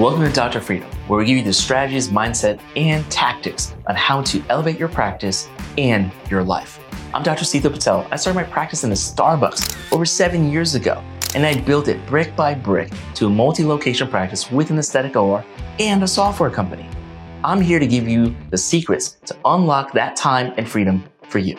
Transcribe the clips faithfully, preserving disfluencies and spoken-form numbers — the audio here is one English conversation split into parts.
Welcome to Doctor Freedom, where we give you the strategies, mindset, and tactics on how to elevate your practice and your life. I'm Doctor Sitho Patel. I started my practice in a Starbucks over seven years ago, and I built it brick by brick to a multi-location practice with an aesthetic O R and a software company. I'm here to give you the secrets to unlock that time and freedom for you.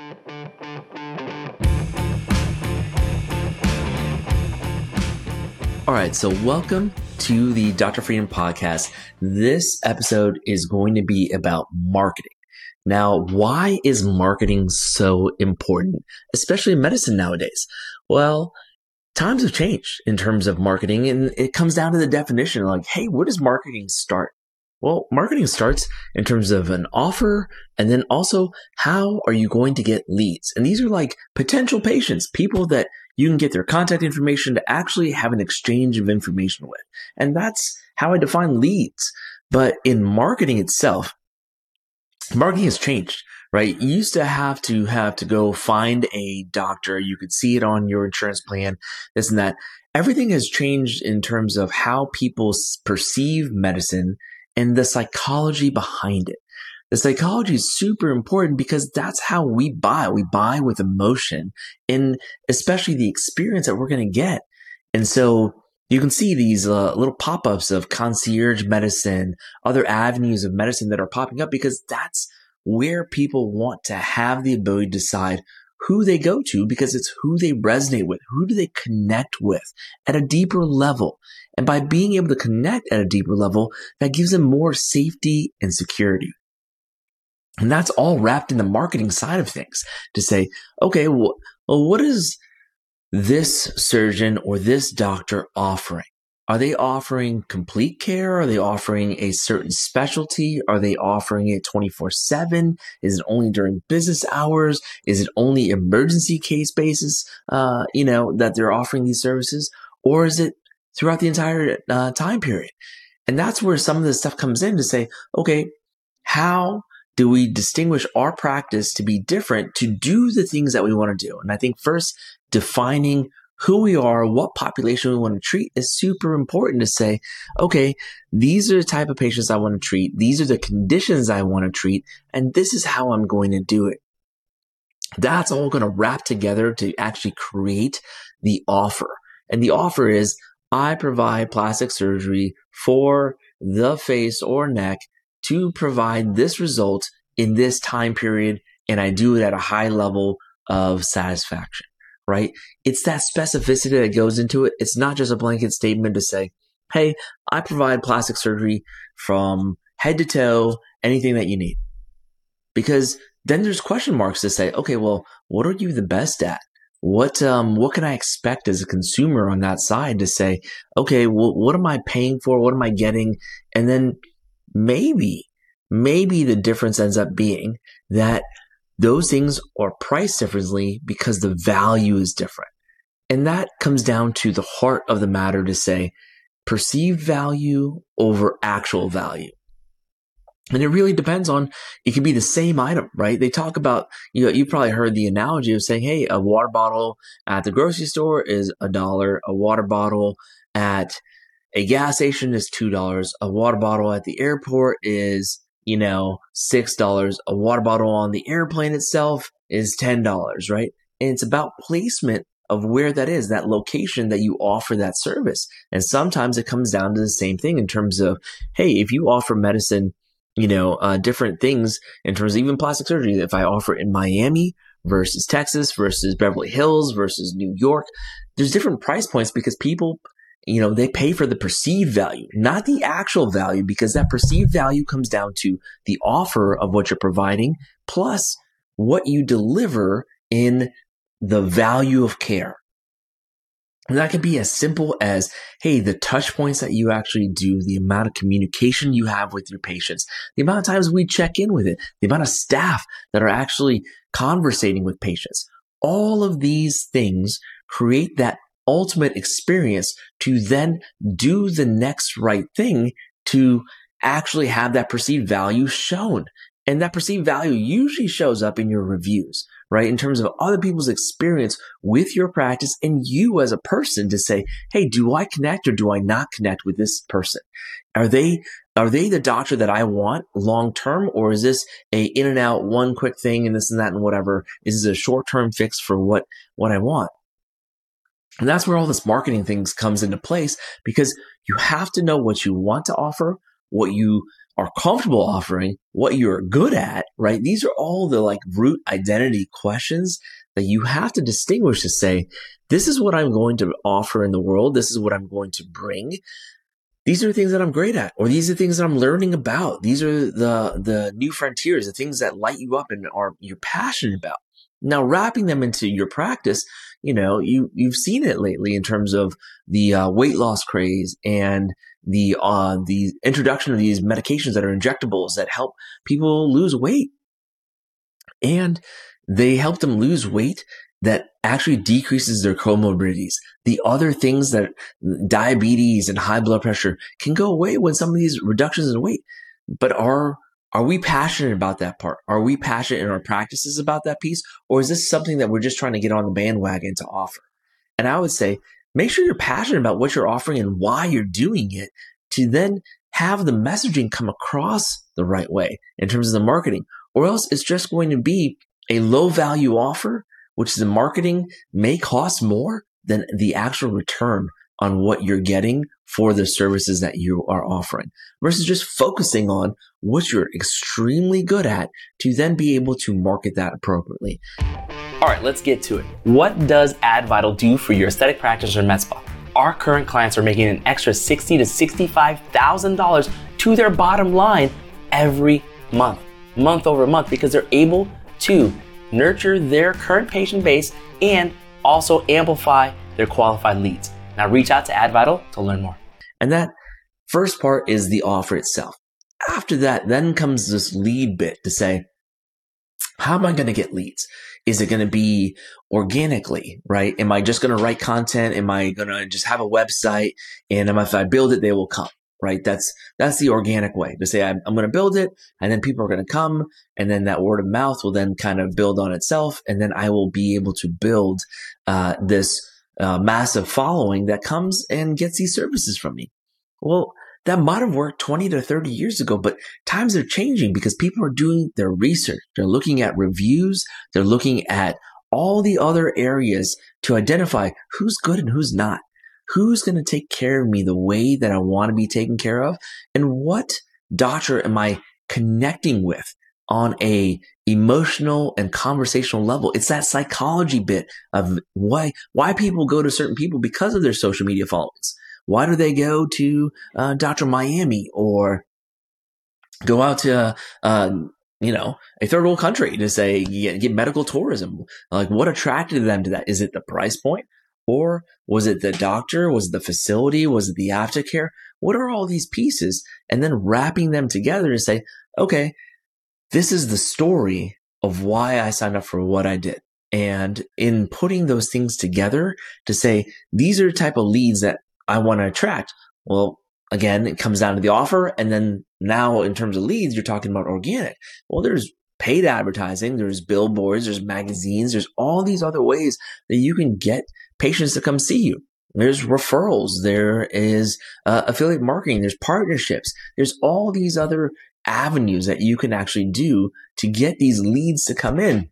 All right, so welcome to the Doctor Freedom Podcast. This episode is going to be about marketing. Now, why is marketing so important, especially in medicine nowadays? Well, times have changed in terms of marketing, and it comes down to the definition like, hey, where does marketing start? Well, marketing starts in terms of an offer, and then also how are you going to get leads? And these are like potential patients, people that you can get their contact information to actually have an exchange of information with. And that's how I define leads. But in marketing itself, marketing has changed, right? You used to have to have to go find a doctor. You could see it on your insurance plan, this and that. Everything has changed in terms of how people perceive medicine and the psychology behind it. The psychology is super important because that's how we buy. We buy with emotion and especially the experience that we're going to get. And so you can see these uh, little pop-ups of concierge medicine, other avenues of medicine that are popping up because that's where people want to have the ability to decide who they go to because it's who they resonate with. Who do they connect with at a deeper level? And by being able to connect at a deeper level, that gives them more safety and security. And that's all wrapped in the marketing side of things to say, okay, well, well, what is this surgeon or this doctor offering? Are they offering complete care? Are they offering a certain specialty? Are they offering it twenty-four seven? Is it only during business hours? Is it only emergency case basis, uh, you know, that they're offering these services? Or is it throughout the entire uh, time period? And that's where some of this stuff comes in to say, okay, how do we distinguish our practice to be different to do the things that we want to do? And I think first, defining who we are, what population we want to treat is super important to say, okay, these are the type of patients I want to treat. These are the conditions I want to treat. And this is how I'm going to do it. That's all going to wrap together to actually create the offer. And the offer is I provide plastic surgery for the face or neck to provide this result in this time period, and I do it at a high level of satisfaction, right? It's that specificity that goes into it. It's not just a blanket statement to say, hey, I provide plastic surgery from head to toe, anything that you need. Because then there's question marks to say, okay, well, what are you the best at? What um what can I expect as a consumer on that side to say, okay, well, what am I paying for? What am I getting? And then Maybe, maybe the difference ends up being that those things are priced differently because the value is different. And that comes down to the heart of the matter to say perceived value over actual value. And it really depends on, it can be the same item, right? They talk about, you know, you've probably heard the analogy of saying, hey, a water bottle at the grocery store is a dollar, a water bottle at a gas station is two dollars. A water bottle at the airport is, you know, six dollars. A water bottle on the airplane itself is ten dollars, right? And it's about placement of where that is, that location that you offer that service. And sometimes it comes down to the same thing in terms of, hey, if you offer medicine, you know, uh, different things in terms of even plastic surgery, if I offer it in Miami versus Texas versus Beverly Hills versus New York, there's different price points because people, you know, they pay for the perceived value, not the actual value, because that perceived value comes down to the offer of what you're providing, plus what you deliver in the value of care. And that could be as simple as, hey, the touch points that you actually do, the amount of communication you have with your patients, the amount of times we check in with it, the amount of staff that are actually conversating with patients. All of these things create that ultimate experience to then do the next right thing to actually have that perceived value shown. And that perceived value usually shows up in your reviews, right? In terms of other people's experience with your practice and you as a person to say, hey, do I connect or do I not connect with this person? Are they, are they the doctor that I want long term, or is this a in and out, one quick thing and this and that and whatever? Is this a short term fix for what, what I want? And that's where all this marketing things comes into place, because you have to know what you want to offer, what you are comfortable offering, what you're good at, right? These are all the like root identity questions that you have to distinguish to say, this is what I'm going to offer in the world. This is what I'm going to bring. These are things that I'm great at, or these are things that I'm learning about. These are the, the new frontiers, the things that light you up and are you're passionate about. Now, wrapping them into your practice, you know, you, you've seen it lately in terms of the uh, weight loss craze and the, uh, the introduction of these medications that are injectables that help people lose weight. And they help them lose weight that actually decreases their comorbidities. The other things that diabetes and high blood pressure can go away when some of these reductions in weight. But are Are we passionate about that part? Are we passionate in our practices about that piece? Or is this something that we're just trying to get on the bandwagon to offer? And I would say, make sure you're passionate about what you're offering and why you're doing it, to then have the messaging come across the right way in terms of the marketing. Or else it's just going to be a low value offer, which the marketing may cost more than the actual return on what you're getting for the services that you are offering, versus just focusing on what you're extremely good at to then be able to market that appropriately. All right, let's get to it. What does AdVital do for your aesthetic practice or med spa? Our current clients are making an extra sixty thousand to sixty-five thousand dollars to their bottom line every month, month over month, because they're able to nurture their current patient base and also amplify their qualified leads. Now reach out to AdVital to learn more. And that first part is the offer itself. After that, then comes this lead bit to say, how am I going to get leads? Is it going to be organically, right? Am I just going to write content? Am I going to just have a website? And if I build it, they will come, right? That's, that's the organic way to say, I'm, I'm going to build it, and then people are going to come, and then that word of mouth will then kind of build on itself. And then I will be able to build, uh, this, uh, massive following that comes and gets these services from me. Well, that might have worked twenty to thirty years ago, but times are changing because people are doing their research. They're looking at reviews. They're looking at all the other areas to identify who's good and who's not. Who's going to take care of me the way that I want to be taken care of? And what doctor am I connecting with on a emotional and conversational level? It's that psychology bit of why, why people go to certain people because of their social media followings. Why do they go to uh, Doctor Miami or go out to, uh, you know, a third world country to say, get, get medical tourism? Like, what attracted them to that? Is it the price point? Or was it the doctor? Was it the facility? Was it the aftercare? What are all these pieces? And then wrapping them together to say, okay, this is the story of why I signed up for what I did. And in putting those things together to say, these are the type of leads that I want to attract. Well, again, it comes down to the offer. And then now in terms of leads, you're talking about organic. Well, there's paid advertising, there's billboards, there's magazines, there's all these other ways that you can get patients to come see you. There's referrals, there is uh, affiliate marketing, there's partnerships, there's all these other avenues that you can actually do to get these leads to come in.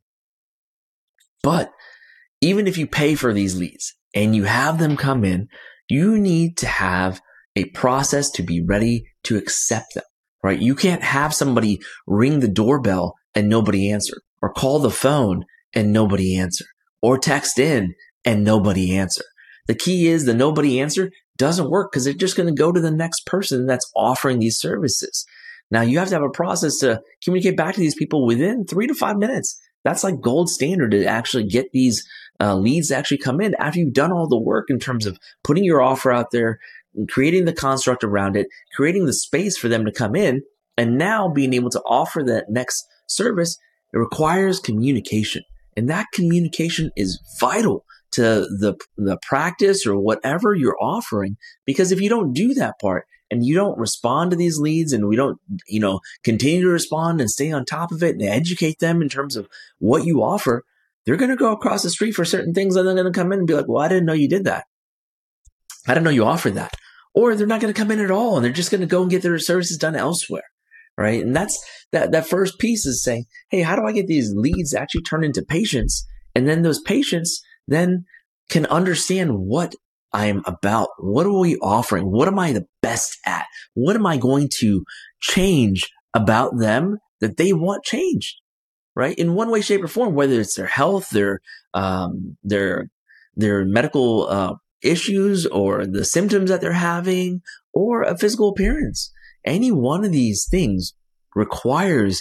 But even if you pay for these leads and you have them come in, you need to have a process to be ready to accept them, right? You can't have somebody ring the doorbell and nobody answer, or call the phone and nobody answer, or text in and nobody answer. The key is the nobody answer doesn't work because they're just going to go to the next person that's offering these services. Now you have to have a process to communicate back to these people within three to five minutes. That's like gold standard to actually get these uh, leads to actually come in after you've done all the work in terms of putting your offer out there, creating the construct around it, creating the space for them to come in, and now being able to offer that next service. It requires communication, and that communication is vital to the, the practice or whatever you're offering. Because if you don't do that part and you don't respond to these leads and we don't, you know, continue to respond and stay on top of it and educate them in terms of what you offer, they're going to go across the street for certain things and they're going to come in and be like, well, I didn't know you did that. I didn't know you offered that. Or they're not going to come in at all and they're just going to go and get their services done elsewhere. Right. And that's that, that first piece is saying, hey, how do I get these leads actually turned into patients? And then those patients then can understand what I'm about. What are we offering? What am I the best at? What am I going to change about them that they want changed? Right. In one way, shape or form, whether it's their health, their, um, their, their medical, uh, issues or the symptoms that they're having or a physical appearance. Any one of these things requires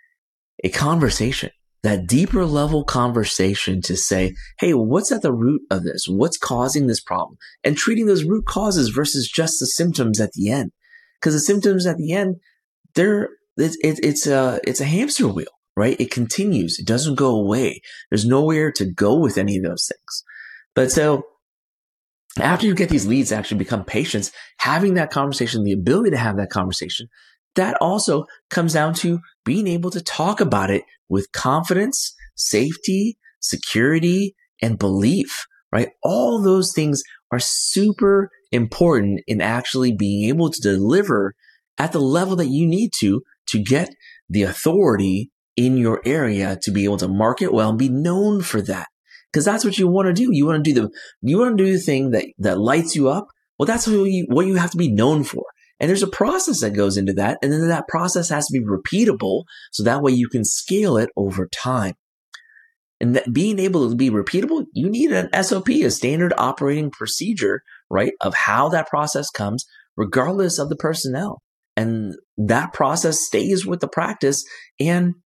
a conversation, that deeper level conversation to say, hey, what's at the root of this? What's causing this problem? And treating those root causes versus just the symptoms at the end. Because the symptoms at the end, they're, it's, it, it's a, it's a hamster wheel, right? It continues. It doesn't go away. There's nowhere to go with any of those things. But so, after you get these leads to actually become patients, having that conversation, the ability to have that conversation, that also comes down to being able to talk about it with confidence, safety, security, and belief, right? All those things are super important in actually being able to deliver at the level that you need to, to get the authority in your area to be able to market well and be known for that. Because that's what you want to do. You want to do the, you want to do the thing that, that lights you up. Well, that's what you, what you have to be known for. And there's a process that goes into that. And then that process has to be repeatable. So that way you can scale it over time. And that being able to be repeatable, you need an S O P, a standard operating procedure, right? Of how that process comes, regardless of the personnel. And that process stays with the practice and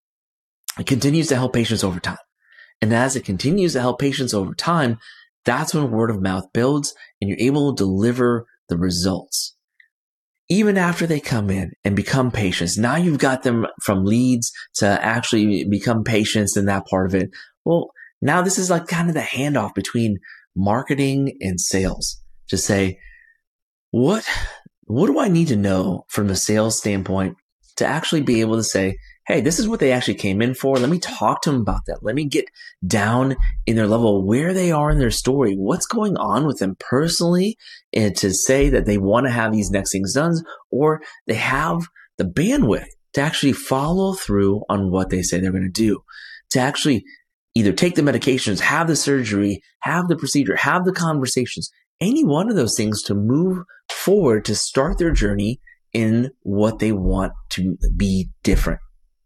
it continues to help patients over time. And as it continues to help patients over time, that's when word of mouth builds and you're able to deliver the results. Even after they come in and become patients, now you've got them from leads to actually become patients and that part of it. Well, now this is like kind of the handoff between marketing and sales to say, what, what do I need to know from a sales standpoint to actually be able to say, hey, this is what they actually came in for. Let me talk to them about that. Let me get down in their level, where they are in their story, what's going on with them personally, and to say that they want to have these next things done, or they have the bandwidth to actually follow through on what they say they're going to do, to actually either take the medications, have the surgery, have the procedure, have the conversations, any one of those things to move forward, to start their journey in what they want to be different.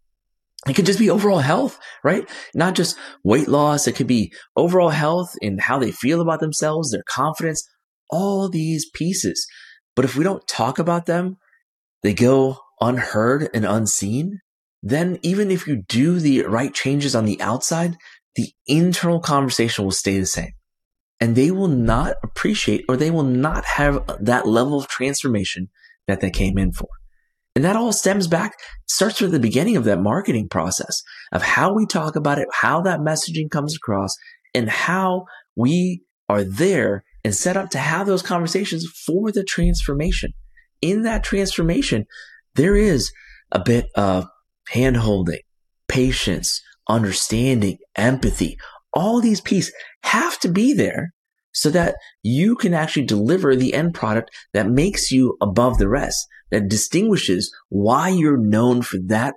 It could just be overall health, right? Not just weight loss. It could be overall health in how they feel about themselves, their confidence, all these pieces. But if we don't talk about them, they go unheard and unseen. Then even if you do the right changes on the outside, the internal conversation will stay the same. And they will not appreciate, or they will not have that level of transformation that they came in for. And that all stems back, starts with the beginning of that marketing process of how we talk about it, how that messaging comes across, and how we are there and set up to have those conversations for the transformation. In that transformation, there is a bit of hand-holding, patience, understanding, empathy. All these pieces have to be there so that you can actually deliver the end product that makes you above the rest, that distinguishes why you're known for that,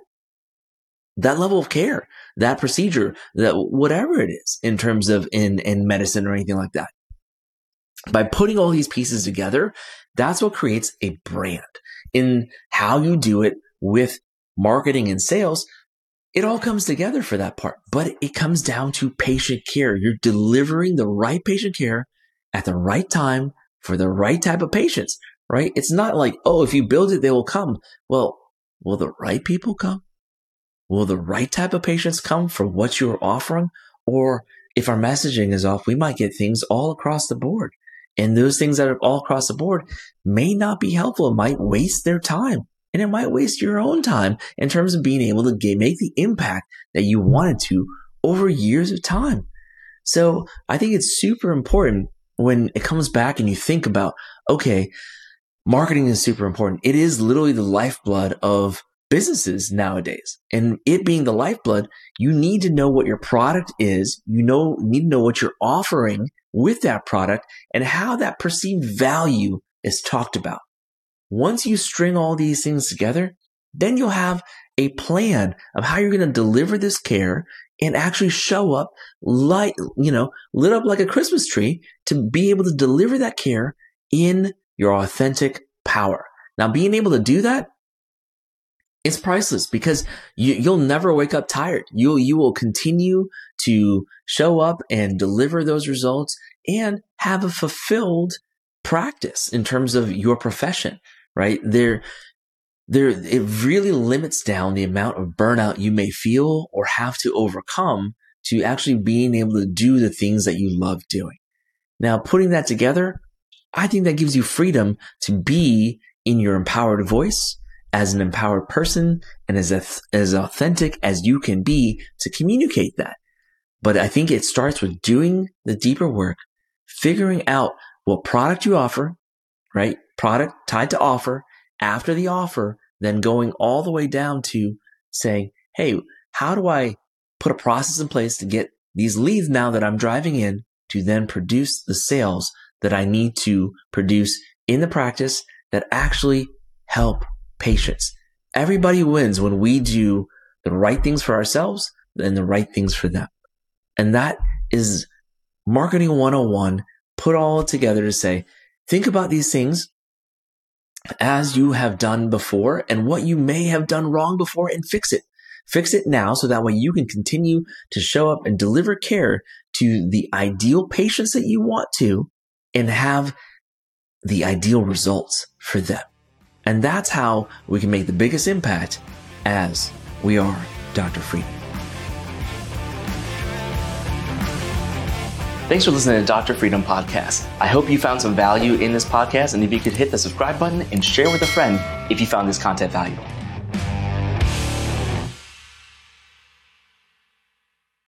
that level of care, that procedure, that whatever it is in terms of in, in medicine or anything like that. By putting all these pieces together, that's what creates a brand. In how you do it with marketing and sales, it all comes together for that part, but it comes down to patient care. You're delivering the right patient care at the right time for the right type of patients, right? It's not like, oh, if you build it, they will come. Well, will the right people come? Will the right type of patients come for what you're offering? Or if our messaging is off, we might get things all across the board. And those things that are all across the board may not be helpful. It might waste their time. And it might waste your own time in terms of being able to get, make the impact that you wanted to over years of time. So I think it's super important when it comes back and you think about, okay, marketing is super important. It is literally the lifeblood of businesses nowadays. And it being the lifeblood, you need to know what your product is. You know, need to know what you're offering with that product and how that perceived value is talked about. Once you string all these things together, then you'll have a plan of how you're going to deliver this care and actually show up light, you know, lit up like a Christmas tree to be able to deliver that care in your authentic power. Now, being able to do that, it's priceless because you, you'll never wake up tired. You, you will continue to show up and deliver those results and have a fulfilled practice in terms of your profession, right? There, there, it really limits down the amount of burnout you may feel or have to overcome to actually being able to do the things that you love doing. Now, putting that together, I think that gives you freedom to be in your empowered voice as an empowered person and as, as authentic as you can be to communicate that. But I think it starts with doing the deeper work, figuring out what product you offer, right? Product tied to offer. After the offer, then going all the way down to saying, hey, how do I put a process in place to get these leads now that I'm driving in to then produce the sales that I need to produce in the practice that actually help patients. Everybody wins when we do the right things for ourselves and the right things for them. And that is marketing one oh one, put all together to say, think about these things as you have done before and what you may have done wrong before and fix it. Fix it now so that way you can continue to show up and deliver care to the ideal patients that you want to and have the ideal results for them. And that's how we can make the biggest impact as we are Doctor Freedom. Thanks for listening to Doctor Freedom Podcast. I hope you found some value in this podcast, and if you could hit the subscribe button and share with a friend if you found this content valuable.